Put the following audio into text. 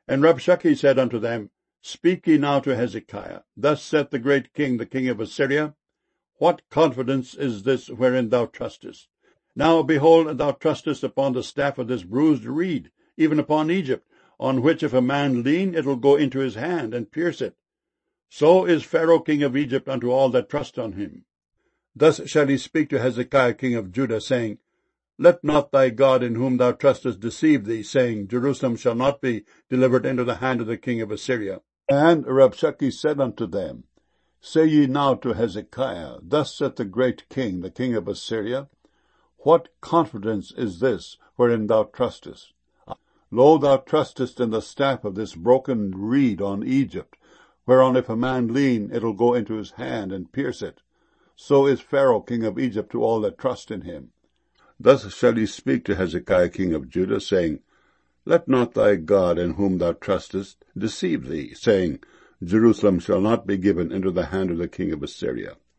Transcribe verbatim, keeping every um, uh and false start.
And Rabshakeh said unto them, Speak ye now to Hezekiah, Thus saith the great king, the king of Assyria, What confidence is this wherein thou trustest? Now, behold, thou trustest upon the staff of this bruised reed, even upon Egypt, on which if a man lean, it will go into his hand, and pierce it. So is Pharaoh king of Egypt unto all that trust on him. Thus shall he speak to Hezekiah king of Judah, saying, Let not thy God in whom thou trustest deceive thee, saying, Jerusalem shall not be delivered into the hand of the king of Assyria. And Rabshakeh said unto them, Say ye now to Hezekiah, Thus saith the great king, the king of Assyria, What confidence is this wherein thou trustest? Lo, thou trustest in the staff of this broken reed on Egypt, whereon if a man lean, it will go into his hand and pierce it. So is Pharaoh king of Egypt to all that trust in him. Thus shall he speak to Hezekiah king of Judah, saying, Let not thy God in whom thou trustest deceive thee, saying, Jerusalem shall not be given into the hand of the king of Assyria.